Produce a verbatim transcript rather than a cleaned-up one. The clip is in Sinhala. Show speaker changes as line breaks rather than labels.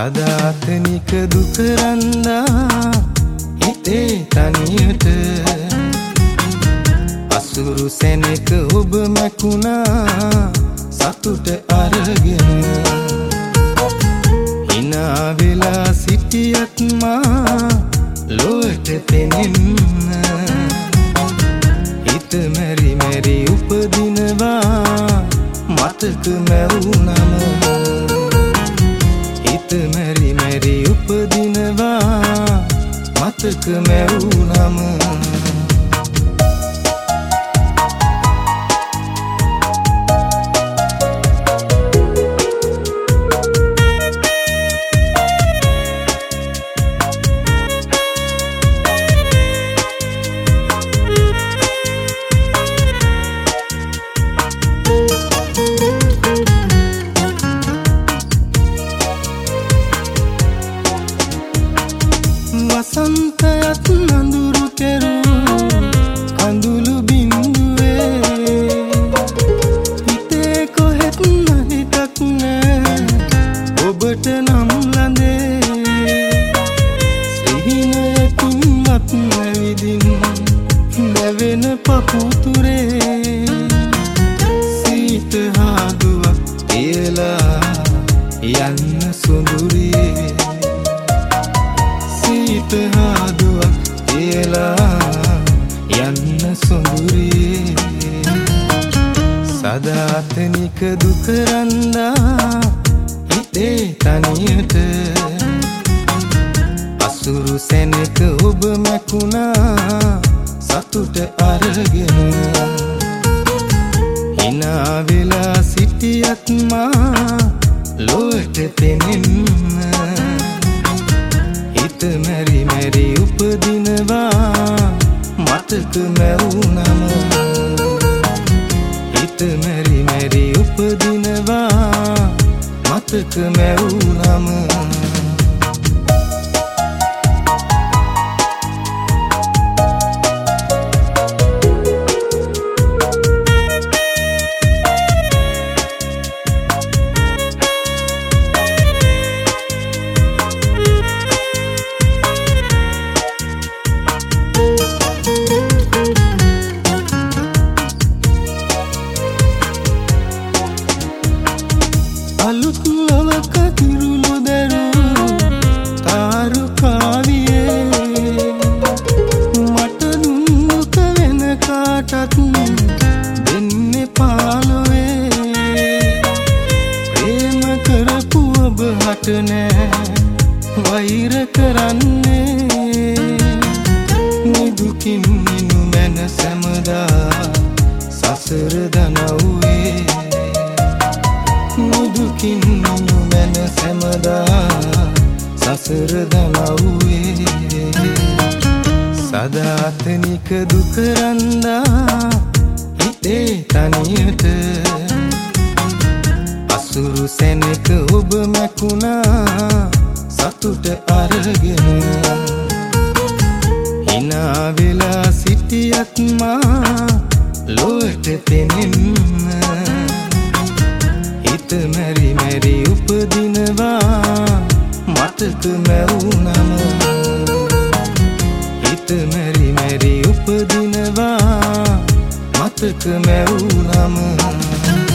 සදාතනික දුක රන්දා හිතේ තනියට අසුරු සෙනෙක ඔබ මැකුණා සතුට අරගෙන හිනා වෙලා සිටියත් මා ලොවට පෙනෙන්න හිත මෙරි මෙරි උපදිනවා මතක මැවුනම හිත මෙරි මෙරි උපදිනවා මතක මැවුනම වසන්තයත් නඳුරු කෙරූ කඳුළු බින්දුවේ හිතේ කොහෙත් හිතක් නෑ ඔබට නම් ලඳේ සිහිනයකින්වත් නැවිදින් නැවෙන පපුතුරේ සීත හාදුවක් කියලා යන්න සුඳුරියේ සීත හාදුවක් කියලා යන්න සොඳුරියේ සදාතනික දුක රන්දා හිතේ තනියට අසුරු සෙනෙක ඔබ මැකුණා සතුට අරගෙන හිනා වෙලා සිටියත් මා ලොවට පෙනෙන්න හිත මෙරි මෙරි උපදිනවා මතක මැවුනම හිත මෙරි මෙරි උපදිනවා මතක මැවුනම අලුත් ලොවක කිරුළු දැරූ තාරුකාවියේ මට දුන්නක වෙන කාටත් දෙන්නේ පාලොවේ ප්‍රේම කරපු ඔබ හට නෑ වෛර කරන්නේ නිදුකින් නිනු මැන සැමදා සසර දනව්වේ නිදුකින් නිනු මැන සැමදා සසර දනව්වේ සදාතනික දුක රන්දා හිතේ තනියට අසුරු සෙනෙක ඔබ මැකුණා සතුට අරගෙන හිනා වෙලා සිටියත් මා ලොවට පෙනෙන්න හිත මෙරි මෙරි උපදිනවා මතක මැවුනම හිත මෙරි මෙරි උපදිනවා මතක මැවුනම